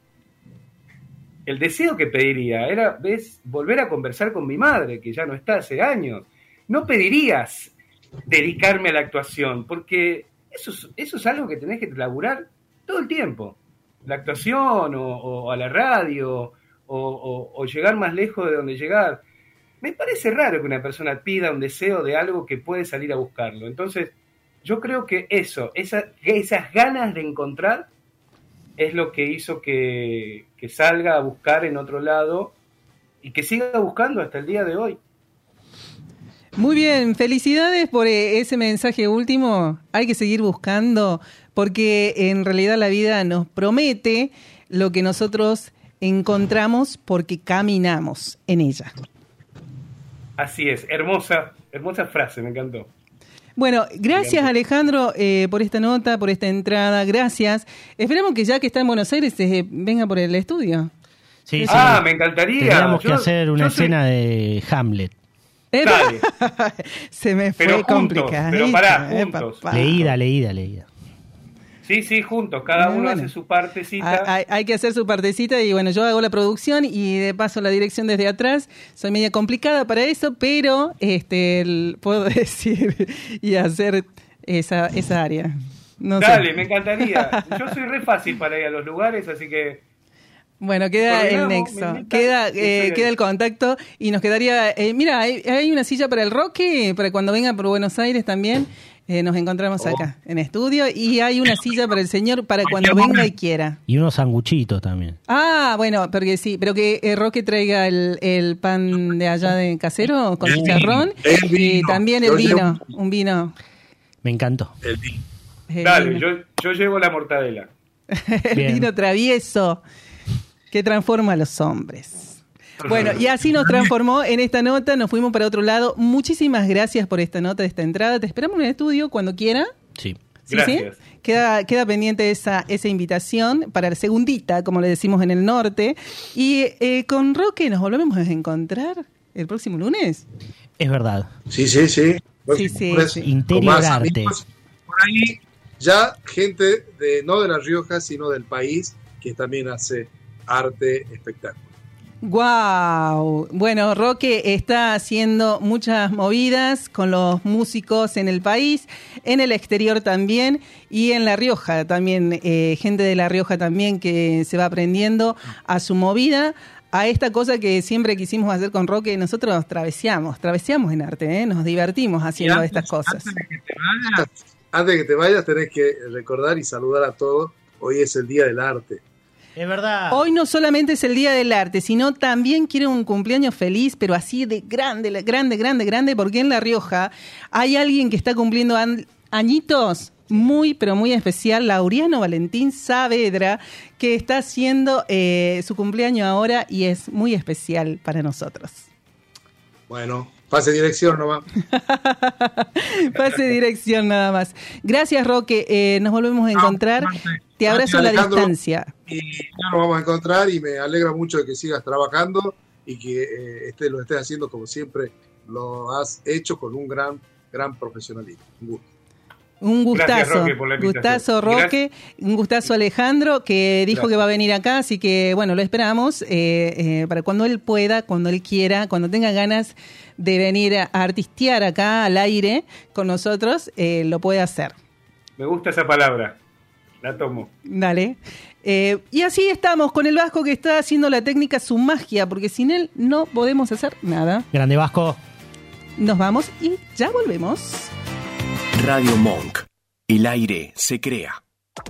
Speaker 6: el deseo que pediría era volver a conversar con mi madre, que ya no está hace años. No pedirías dedicarme a la actuación, porque eso es algo que tenés que laburar todo el tiempo. La actuación o a la radio o llegar más lejos de donde llegar. Me parece raro que una persona pida un deseo de algo que puede salir a buscarlo. Entonces, yo creo que esas ganas de encontrar es lo que hizo que salga a buscar en otro lado y que siga buscando hasta el día de hoy.
Speaker 3: Muy bien, felicidades por ese mensaje último. Hay que seguir buscando, porque en realidad la vida nos promete lo que nosotros encontramos porque caminamos en ella.
Speaker 6: Así es, hermosa frase, me encantó.
Speaker 3: Bueno, gracias Alejandro por esta nota, por esta entrada, gracias. Esperamos que ya que está en Buenos Aires venga por el estudio.
Speaker 2: Sí,
Speaker 6: me encantaría.
Speaker 2: Tendríamos que hacer una escena de Hamlet.
Speaker 6: Dale.
Speaker 3: Se me fue
Speaker 6: Pero juntos,
Speaker 3: complicado.
Speaker 6: pero pará, juntos.
Speaker 2: Leída.
Speaker 6: Sí, juntos. Cada uno hace su partecita.
Speaker 3: Hay que hacer su partecita y bueno, yo hago la producción y de paso la dirección desde atrás. Soy media complicada para eso, pero puedo decir y hacer esa área. No
Speaker 6: Dale,
Speaker 3: sé.
Speaker 6: me encantaría. Yo soy re fácil para ir a los lugares, así que...
Speaker 3: Bueno, queda el nexo, queda el contacto y nos quedaría... mira, hay una silla para el Roque, para cuando venga por Buenos Aires también. Nos encontramos acá en estudio y hay una silla para el señor para cuando venga y quiera.
Speaker 2: Y unos sanguchitos también.
Speaker 3: Ah, bueno, porque sí, pero que Roque traiga el pan de allá de casero con chicharrón y también el vino, un vino.
Speaker 2: Me encantó.
Speaker 5: El vino.
Speaker 6: Dale, yo llevo la mortadela.
Speaker 3: El vino travieso que transforma a los hombres. Bueno, y así nos transformó en esta nota, nos fuimos para otro lado. Muchísimas gracias por esta nota, esta entrada. Te esperamos en el estudio cuando quiera.
Speaker 2: Sí.
Speaker 6: Gracias.
Speaker 3: ¿Sí? Queda pendiente esa invitación para la segundita, como le decimos en el norte. Y con Roque nos volvemos a encontrar el próximo lunes.
Speaker 2: Es verdad.
Speaker 5: Sí.
Speaker 3: Sí.
Speaker 2: Interior arte.
Speaker 5: Por ahí ya gente no de La Rioja, sino del país, que también hace arte espectáculo.
Speaker 3: ¡Guau! Bueno, Roque está haciendo muchas movidas con los músicos en el país, en el exterior también y en La Rioja también, gente de La Rioja también que se va aprendiendo a su movida, a esta cosa que siempre quisimos hacer con Roque. Nosotros travesíamos en arte, nos divertimos haciendo estas cosas.
Speaker 5: Antes de que te vayas tenés que recordar y saludar a todos. Hoy es el Día del Arte.
Speaker 2: Es verdad.
Speaker 3: Hoy no solamente es el Día del Arte, sino también quiero un cumpleaños feliz, pero así de grande, porque en La Rioja hay alguien que está cumpliendo añitos muy, pero muy especial, Laureano Valentín Saavedra, que está haciendo su cumpleaños ahora y es muy especial para nosotros.
Speaker 5: Bueno, pase dirección nomás.
Speaker 3: Pase dirección nada más. Gracias, Roque. Nos volvemos a encontrar. Te abrazo a la distancia.
Speaker 5: Y ya nos vamos a encontrar y me alegra mucho de que sigas trabajando y que lo estés haciendo como siempre lo has hecho con un gran profesionalismo. Un gusto.
Speaker 3: Un gustazo.
Speaker 6: Gracias, Roque, por la invitación.
Speaker 3: Gustazo, Roque. Un gustazo, Alejandro, que dijo que va a venir acá, así que bueno, lo esperamos para cuando él pueda, cuando él quiera, cuando tenga ganas de venir a artistear acá al aire con nosotros, lo puede hacer.
Speaker 6: Me gusta esa palabra. La tomo.
Speaker 3: Dale. Y así estamos con el Vasco que está haciendo la técnica su magia, porque sin él no podemos hacer nada.
Speaker 2: Grande Vasco.
Speaker 3: Nos vamos y ya volvemos.
Speaker 1: Radio Monk. El aire se crea.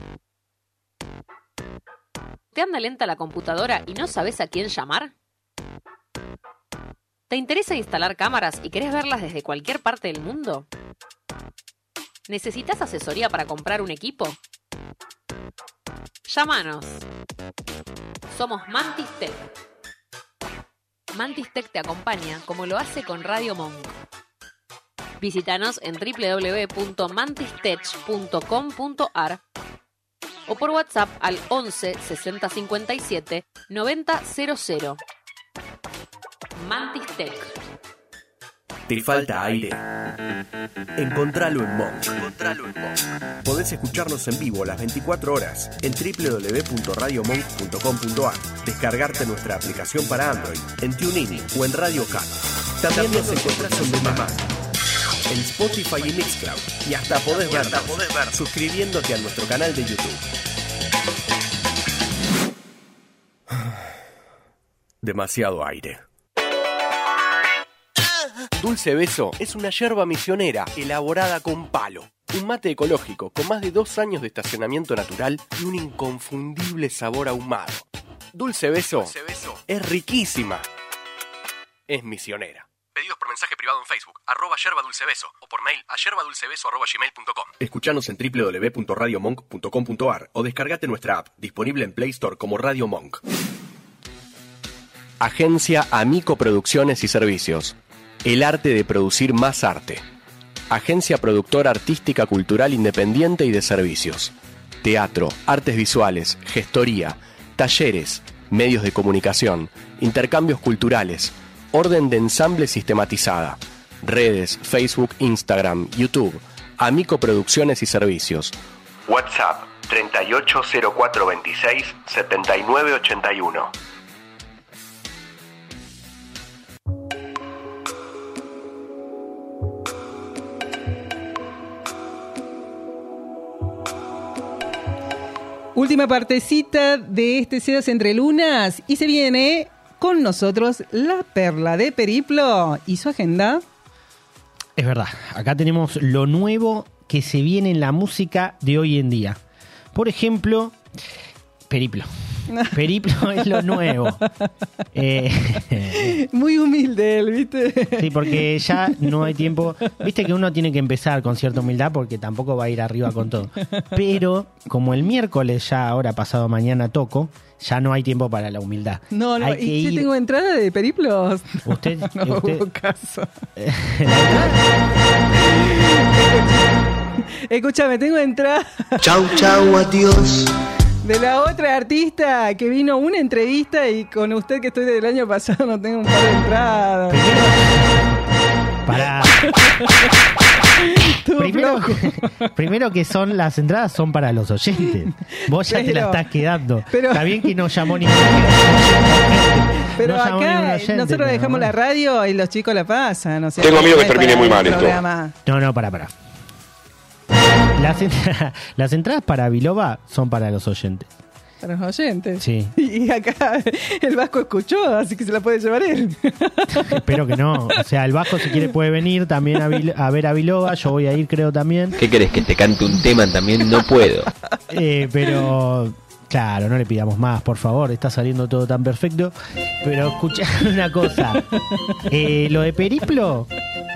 Speaker 7: ¿Te anda lenta la computadora y no sabes a quién llamar? ¿Te interesa instalar cámaras y querés verlas desde cualquier parte del mundo? ¿Necesitas asesoría para comprar un equipo? Llámanos. Somos Mantis Tech. Mantis Tech te acompaña como lo hace con Radio Monk. Visítanos en www.mantistech.com.ar o por WhatsApp al 11 60 57 90 00. Mantis Tech.
Speaker 1: ¿Te falta aire? Encontralo en Monk. Podés escucharnos en vivo las 24 horas en www.radiomonk.com.ar, descargarte nuestra aplicación para Android, en TuneIn o en Radio Cat. También nos encontrás en Demás, en Spotify y Mixcloud, y hasta podés ver suscribiéndote a nuestro canal de YouTube. Demasiado aire. Dulce Beso es una yerba misionera elaborada con palo. Un mate ecológico con más de 2 años de estacionamiento natural y un inconfundible sabor ahumado. Dulce Beso es riquísima. Es misionera. Pedidos por mensaje privado en Facebook, @yerbadulcebeso, o por mail a yerbadulcebeso@gmail.com. Escuchanos en www.radiomonk.com.ar o descargate nuestra app, disponible en Play Store como Radio Monk. Agencia Amico Producciones y Servicios. El arte de producir más arte. Agencia productora artística, cultural, independiente y de servicios. Teatro, artes visuales, gestoría, talleres, medios de comunicación, intercambios culturales, orden de ensamble sistematizada, Redes, Facebook, Instagram, YouTube. Amico Producciones y Servicios. WhatsApp 380426 7981.
Speaker 3: Última partecita de este Sedas entre Lunas y se viene con nosotros la Perla de Periplo y su agenda.
Speaker 2: Es verdad, acá tenemos lo nuevo que se viene en la música de hoy en día. Por ejemplo, Periplo. Periplo es lo nuevo.
Speaker 3: Muy humilde él, ¿viste?
Speaker 2: Sí, porque ya no hay tiempo. Viste que uno tiene que empezar con cierta humildad porque tampoco va a ir arriba con todo. Pero como el miércoles ya ahora pasado mañana toco, ya no hay tiempo para la humildad.
Speaker 3: No,
Speaker 2: hay que
Speaker 3: ¿y yo
Speaker 2: ir...
Speaker 3: tengo entrada de Periplos?
Speaker 2: Usted
Speaker 3: no hubo caso. Escúchame, tengo entrada.
Speaker 8: Chau, chau, adiós.
Speaker 3: De la otra artista que vino una entrevista y con usted que estoy del año pasado no tengo un par de entradas.
Speaker 2: Primero que son las entradas son para los oyentes. Vos ya te la estás quedando. Está bien que no llamó ningún
Speaker 3: Pero
Speaker 2: no
Speaker 3: acá
Speaker 2: oyente,
Speaker 3: nosotros dejamos la radio y los chicos la pasan. O sea,
Speaker 9: tengo miedo que termine muy mal esto.
Speaker 2: No, para. Las entradas para Biloba son para los oyentes.
Speaker 3: Para los oyentes.
Speaker 2: Sí.
Speaker 3: Y acá el Vasco escuchó, así que se la puede llevar él.
Speaker 2: Espero que no. O sea, el Vasco si quiere puede venir también a ver a Biloba. Yo voy a ir, creo, también.
Speaker 10: ¿Qué querés? ¿Que te cante un tema también? No puedo.
Speaker 2: Pero... Claro, no le pidamos más, por favor. Está saliendo todo tan perfecto. Pero escuchad una cosa. Lo de Periplo...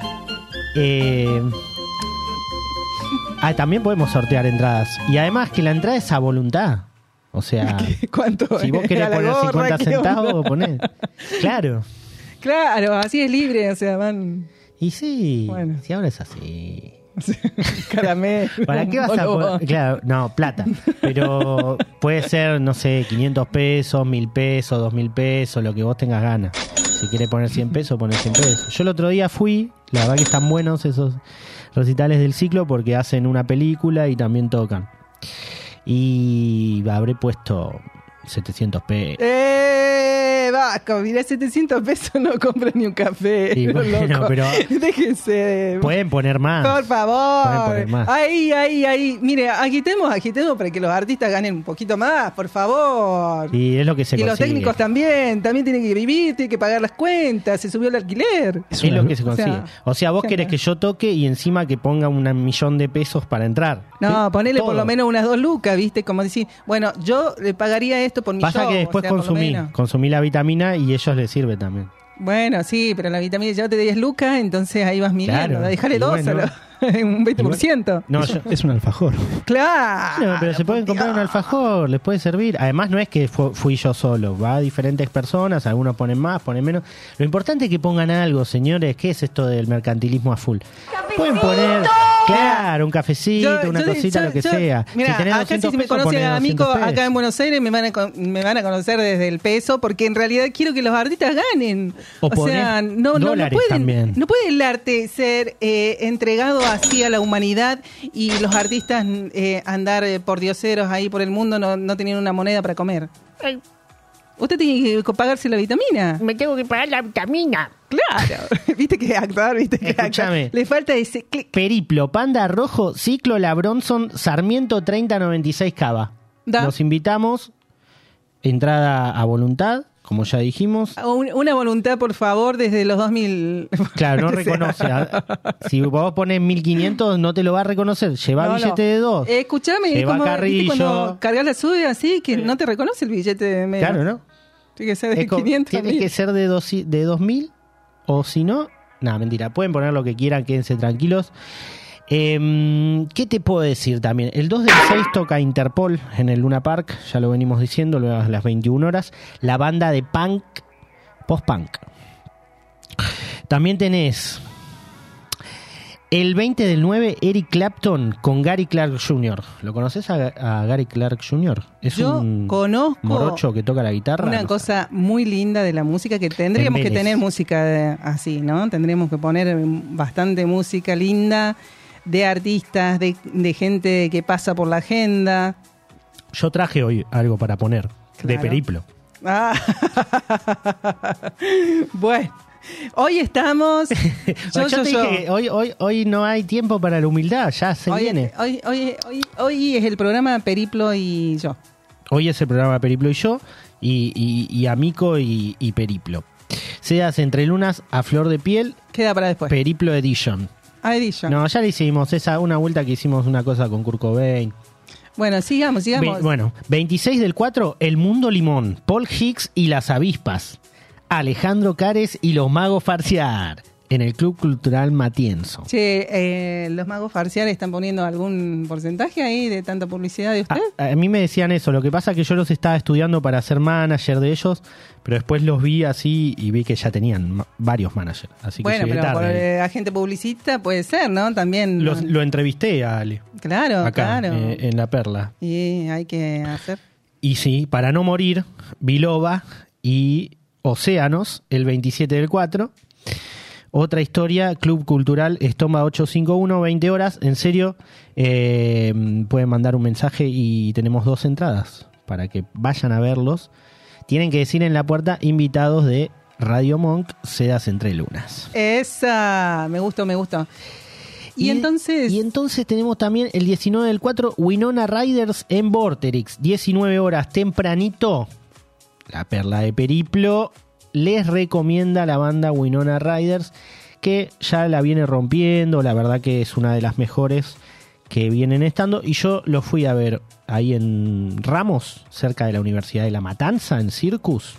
Speaker 2: también podemos sortear entradas. Y además que la entrada es a voluntad. O sea,
Speaker 3: ¿cuánto?
Speaker 2: Si vos querés poner 50 centavos, ponés. Claro.
Speaker 3: Claro, así es libre, o sea, van...
Speaker 2: Y sí,
Speaker 3: bueno.
Speaker 2: Si ahora es así.
Speaker 3: Caramelo.
Speaker 2: ¿Para qué vas a poner? Claro, no, plata. Pero puede ser, no sé, 500 pesos, 1000 pesos, 2000 pesos, lo que vos tengas ganas. Si querés poner 100 pesos, ponés 100 pesos. Yo el otro día fui, la verdad que están buenos esos recitales del ciclo porque hacen una película y también tocan. Y habré puesto 700 pesos.
Speaker 3: Vasco, mirá, 700 pesos no compro ni un café.
Speaker 2: Y bueno,
Speaker 3: loco.
Speaker 2: pero
Speaker 3: déjense.
Speaker 2: Pueden poner más.
Speaker 3: Por favor.
Speaker 2: Pueden poner más.
Speaker 3: Ahí. Mire, agitemos para que los artistas ganen un poquito más, por favor.
Speaker 2: Y es lo que se
Speaker 3: consigue. Y los técnicos también tienen que vivir, tienen que pagar las cuentas, se subió el alquiler.
Speaker 2: Es lo que se consigue. O sea, vos querés que yo toque y encima que ponga $1.000.000 de pesos para entrar.
Speaker 3: No, ponele
Speaker 2: todo.
Speaker 3: Por lo menos unas 2 lucas, ¿viste? Como decir, bueno, yo le pagaría esto por mi show.
Speaker 2: Pasa que después consumí la vitamina y ellos les sirve también.
Speaker 3: Bueno, sí, pero la vitamina ya te de 10 lucas, entonces ahí vas midiendo.
Speaker 2: Claro,
Speaker 3: déjale 2
Speaker 2: bueno.
Speaker 3: un 20%.
Speaker 2: No,
Speaker 11: es un alfajor.
Speaker 3: Claro.
Speaker 2: No, pero se pueden comprar un alfajor, les puede servir. Además no es que fui yo solo, va a diferentes personas, algunos ponen más, ponen menos. Lo importante es que pongan algo, señores. ¿Qué es esto del mercantilismo a full?
Speaker 3: ¡Cafecito!
Speaker 2: Pueden poner, claro, un cafecito, una cosita, lo que sea.
Speaker 3: Mira,
Speaker 2: si tenés
Speaker 3: acá
Speaker 2: 200
Speaker 3: si me
Speaker 2: pesos,
Speaker 3: conocen
Speaker 2: ponés
Speaker 3: a Amico
Speaker 2: 200 pesos.
Speaker 3: acá en Buenos Aires me van a conocer desde el peso, porque en realidad quiero que los artistas ganen.
Speaker 2: O
Speaker 3: sea, no
Speaker 2: dólares también.
Speaker 3: No puede el arte ser entregado así a la humanidad y los artistas andar por dioseros ahí por el mundo no teniendo una moneda para comer. Usted tiene que pagarse la vitamina.
Speaker 2: Me tengo que pagar la vitamina.
Speaker 3: Claro. Viste que actor,
Speaker 2: Escúchame.
Speaker 3: Le falta ese clic.
Speaker 2: Periplo, Panda Rojo, Ciclo, La Bronson, Sarmiento 3096 Cava. Los invitamos. Entrada a voluntad, como ya dijimos.
Speaker 3: Una voluntad, por favor, desde los 2000.
Speaker 2: Claro, no reconoce. Si vos pones 1500, no te lo va a reconocer. Lleva billete de 2.
Speaker 3: Escuchame,
Speaker 2: Lleva
Speaker 3: como
Speaker 2: Carrillo.
Speaker 3: cuando cargas la sube así, que no te reconoce el billete de medio.
Speaker 2: Claro, ¿no?
Speaker 3: Tiene que ser de 500.
Speaker 2: Tiene que ser de 2000, o si no, nada, mentira. Pueden poner lo que quieran, quédense tranquilos. ¿Qué te puedo decir también? El 2 del 6 toca Interpol en el Luna Park, ya lo venimos diciendo, luego a las 21 horas. La banda de punk, post-punk. También tenés El 20 del 9, Eric Clapton con Gary Clark Jr. ¿Lo conoces a Gary Clark Jr.? Es
Speaker 3: Yo
Speaker 2: un
Speaker 3: conozco
Speaker 2: morocho que toca la guitarra.
Speaker 3: una cosa muy linda de la música, que tendríamos que tener música así, ¿no? Tendríamos que poner bastante música linda de artistas, de gente que pasa por la agenda.
Speaker 2: Yo traje hoy algo para poner, de
Speaker 3: Claro.
Speaker 2: Periplo.
Speaker 3: Ah. Bueno, hoy estamos.
Speaker 2: Yo te dije que hoy no hay tiempo para la humildad, ya se viene.
Speaker 3: Hoy es el programa Periplo y yo.
Speaker 2: Hoy es el programa Periplo y yo, y Amico y Periplo. Seas entre lunas a flor de piel.
Speaker 3: Queda para después.
Speaker 2: Periplo Edition.
Speaker 3: Edition.
Speaker 2: No, ya le hicimos una vuelta que hicimos una cosa con Kurt Cobain.
Speaker 3: Bueno, sigamos.
Speaker 2: Bueno, 26 del 4, El Mundo Limón, Paul Hicks y las Avispas, Alejandro Cares y los Magos Farciar, en el Club Cultural Matienzo.
Speaker 3: Che, ¿los magos farciales están poniendo algún porcentaje ahí de tanta publicidad de usted?
Speaker 2: A mí me decían eso, lo que pasa es que yo los estaba estudiando para ser manager de ellos, pero después los vi así y vi que ya tenían varios managers. Así que
Speaker 3: Bueno,
Speaker 2: llegué
Speaker 3: pero
Speaker 2: tarde.
Speaker 3: por agente publicista puede ser, ¿no? También.
Speaker 2: Lo entrevisté a Ale.
Speaker 3: Claro,
Speaker 2: acá,
Speaker 3: claro.
Speaker 2: En La Perla.
Speaker 3: Y hay que hacer.
Speaker 2: Y sí, para no morir, Biloba y Océanos, el 27 del 4. Otra historia, Club Cultural Estómago 851, 20 horas. En serio, pueden mandar un mensaje y tenemos 2 entradas para que vayan a verlos. Tienen que decir en la puerta, invitados de Radio Monk, Sedas entre lunas.
Speaker 3: Esa, me gustó. Y entonces
Speaker 2: tenemos también el 19 del 4, Winona Riders en Vorterix, 19 horas, tempranito. La Perla de Periplo les recomienda la banda Winona Riders, que ya la viene rompiendo, la verdad que es una de las mejores que vienen estando, y yo lo fui a ver ahí en Ramos, cerca de la Universidad de La Matanza, en Circus.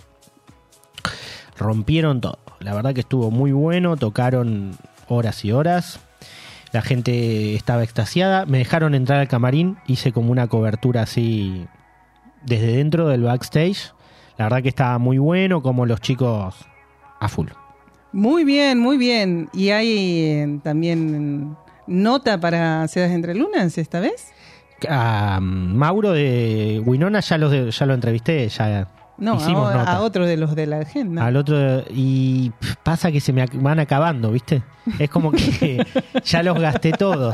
Speaker 2: Rompieron todo, la verdad que estuvo muy bueno, tocaron horas y horas, la gente estaba extasiada, me dejaron entrar al camarín, hice como una cobertura así desde dentro del backstage. La verdad que estaba muy bueno, como los chicos a full.
Speaker 3: Muy bien, muy bien. ¿Y hay también nota para Sedas entre lunas esta vez?
Speaker 2: A Mauro de Winona ya lo entrevisté, ya
Speaker 3: No,
Speaker 2: hicimos nota.
Speaker 3: a otro de los de la agenda.
Speaker 2: Al otro, y pasa que se me van acabando, ¿viste? Es como que ya los gasté todos.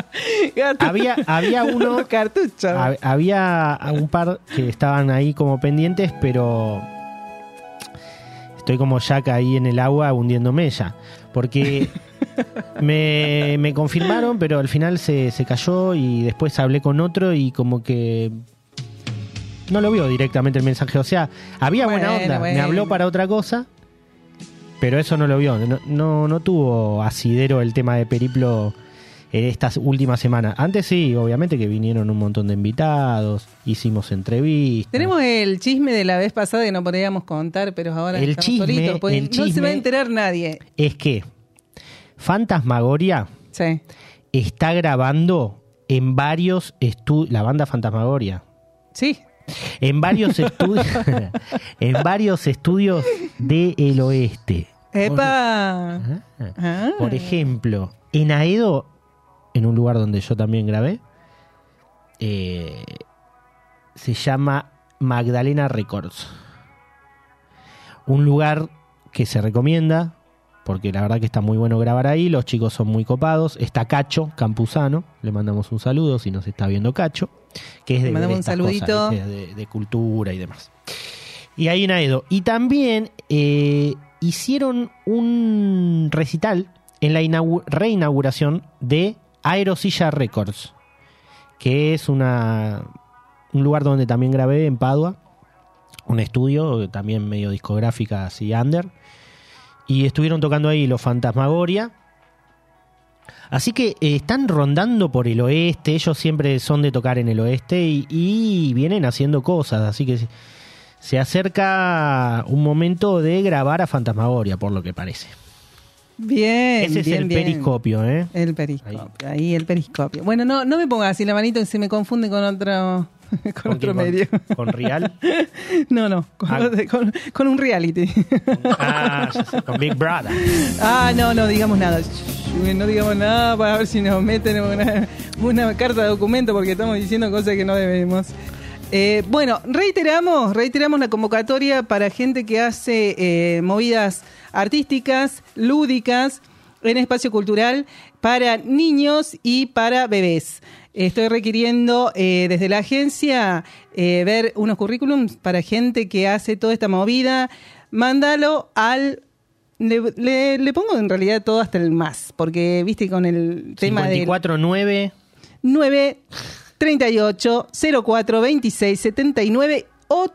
Speaker 2: Había uno,
Speaker 3: cartucho.
Speaker 2: Había un par que estaban ahí como pendientes, pero estoy como Jack ahí en el agua hundiéndome ya. Porque me confirmaron, pero al final se cayó y después hablé con otro y como que no lo vio directamente el mensaje. O sea, había buena onda, me habló para otra cosa, pero eso no lo vio. No tuvo asidero el tema de Periplo en estas últimas semanas. Antes sí, obviamente que vinieron un montón de invitados, hicimos entrevistas.
Speaker 3: Tenemos el chisme de la vez pasada que no podíamos contar, pero ahora estamos solitos, pues no se va a enterar nadie.
Speaker 2: Es que Fantasmagoria está grabando en varios estudios, la banda Fantasmagoria.
Speaker 3: Sí.
Speaker 2: En varios estudios, en varios estudios del oeste.
Speaker 3: ¡Epa!
Speaker 2: Por ejemplo, en Aedo, en un lugar donde yo también grabé, se llama Magdalena Records. Un lugar que se recomienda, porque la verdad que está muy bueno grabar ahí, los chicos son muy copados. Está Cacho Campuzano, le mandamos un saludo si nos está viendo Cacho, que es de
Speaker 3: un saludito
Speaker 2: cosas, de cultura y demás. Y ahí en Aedo. Y también hicieron un recital en la reinauguración de Aerosilla Records, que es un lugar donde también grabé en Padua, un estudio también medio discográfica así under, y estuvieron tocando ahí los Fantasmagoria. Así que están rondando por el oeste, ellos siempre son de tocar en el oeste y vienen haciendo cosas, así que se acerca un momento de grabar a Fantasmagoria, por lo que parece.
Speaker 3: Bien,
Speaker 2: ese es el periscopio, ¿eh?
Speaker 3: El periscopio, ahí el periscopio. Bueno, no me pongas así la manito que se me confunde con otro otro medio.
Speaker 2: ¿Con Real?
Speaker 3: No, con un reality.
Speaker 2: Ya sé, con Big Brother.
Speaker 3: No digamos nada. no digamos nada para ver si nos meten una carta de documento porque estamos diciendo cosas que no debemos. Bueno, reiteramos la convocatoria para gente que hace movidas artísticas, lúdicas, en espacio cultural para niños y para bebés. Estoy requiriendo desde la agencia ver unos currículums para gente que hace toda esta movida. Mándalo al... Le pongo en realidad todo hasta el más, porque viste con el tema de
Speaker 2: 549
Speaker 3: 938 04 26 79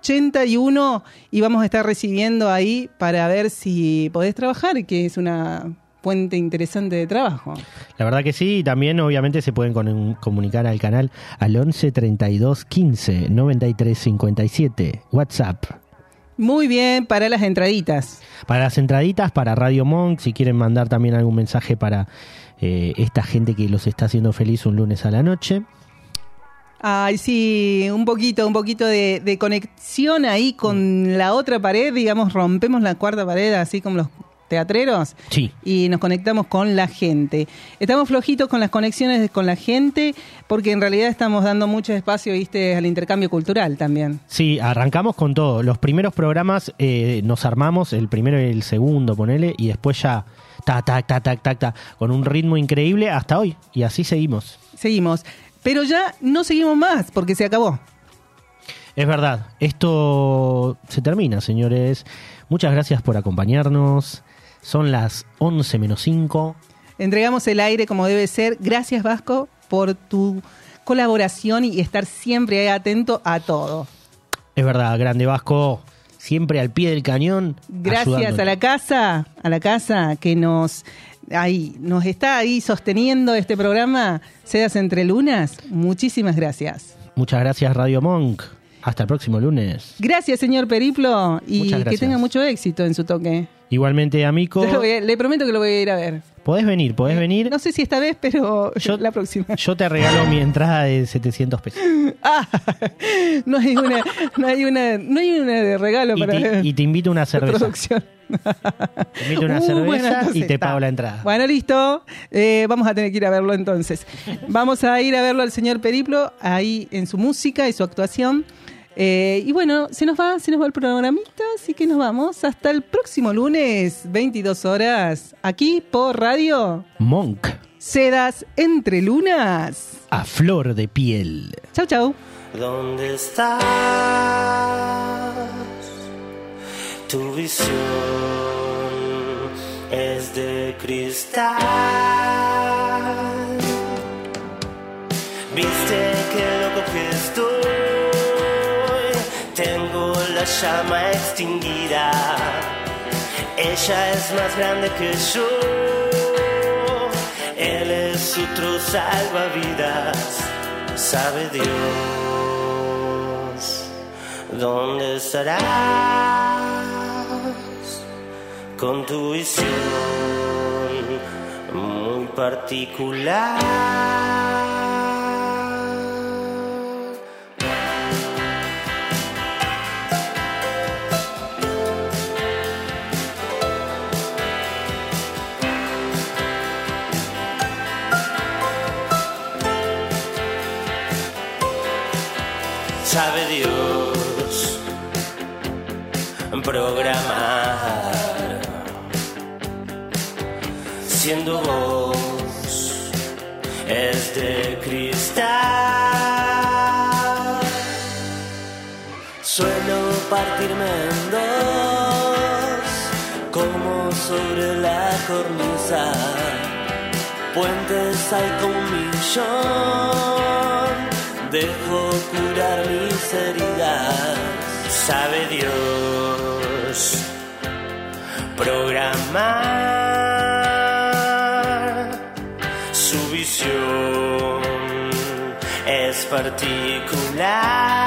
Speaker 3: 81 y vamos a estar recibiendo ahí para ver si podés trabajar, que es una fuente interesante de trabajo.
Speaker 2: La verdad que sí, y también obviamente se pueden comunicar al canal al 11 32 15 93 57 WhatsApp.
Speaker 3: Muy bien, para las entraditas.
Speaker 2: Para las entraditas, para Radio Monk, si quieren mandar también algún mensaje para esta gente que los está haciendo feliz un lunes a la noche.
Speaker 3: Ay, sí, un poquito de conexión ahí con la otra pared, digamos, rompemos la cuarta pared, así como los teatreros,
Speaker 2: sí,
Speaker 3: y nos conectamos con la gente. Estamos flojitos con las conexiones con la gente porque en realidad estamos dando mucho espacio, viste, al intercambio cultural también.
Speaker 2: Sí, arrancamos con todo. Los primeros programas nos armamos, el primero y el segundo, ponele, y después ya ta, con un ritmo increíble hasta hoy, y así seguimos.
Speaker 3: Pero ya no seguimos más porque se acabó.
Speaker 2: Es verdad, esto se termina, señores. Muchas gracias por acompañarnos. Son las 11 menos 5.
Speaker 3: Entregamos el aire como debe ser. Gracias, Vasco, por tu colaboración y estar siempre atento a todo.
Speaker 2: Es verdad, grande Vasco. Siempre al pie del cañón.
Speaker 3: Gracias a la casa que nos está ahí sosteniendo este programa. Sedas entre Lunas. Muchísimas gracias.
Speaker 2: Muchas gracias, Radio Monk. Hasta el próximo lunes.
Speaker 3: Gracias, señor Periplo, y que tenga mucho éxito en su toque.
Speaker 2: Igualmente, amigo.
Speaker 3: Le prometo que lo voy a ir a ver.
Speaker 2: Podés venir. No
Speaker 3: sé si esta vez, pero la próxima.
Speaker 2: Yo te regalo mi entrada de 700 pesos.
Speaker 3: No hay una de regalo
Speaker 2: y te invito a una cerveza.
Speaker 3: Producción.
Speaker 2: Te invito a una cerveza y te pago la entrada.
Speaker 3: Bueno, listo. Vamos a tener que ir a verlo entonces. Vamos a ir a verlo al señor Periplo ahí en su música y su actuación. Y bueno, se nos va el programita, así que nos vamos hasta el próximo lunes, 22 horas, aquí por Radio
Speaker 2: Monk.
Speaker 3: Sedas entre Lunas.
Speaker 2: A flor de piel.
Speaker 3: Chau, chau.
Speaker 9: ¿Dónde estás? Tu visión es de cristal. Viste qué loco que estoy. Tengo la llama extinguida. Ella es más grande que yo. Él es otro salvavidas. Sabe Dios dónde estarás con tu visión muy particular. Sabe Dios programar, siendo vos es de cristal. Suelo partirme en dos, como sobre la cornisa. Puentes hay como un millón, dejo curar mis heridas. Sabe Dios programar, su visión es particular.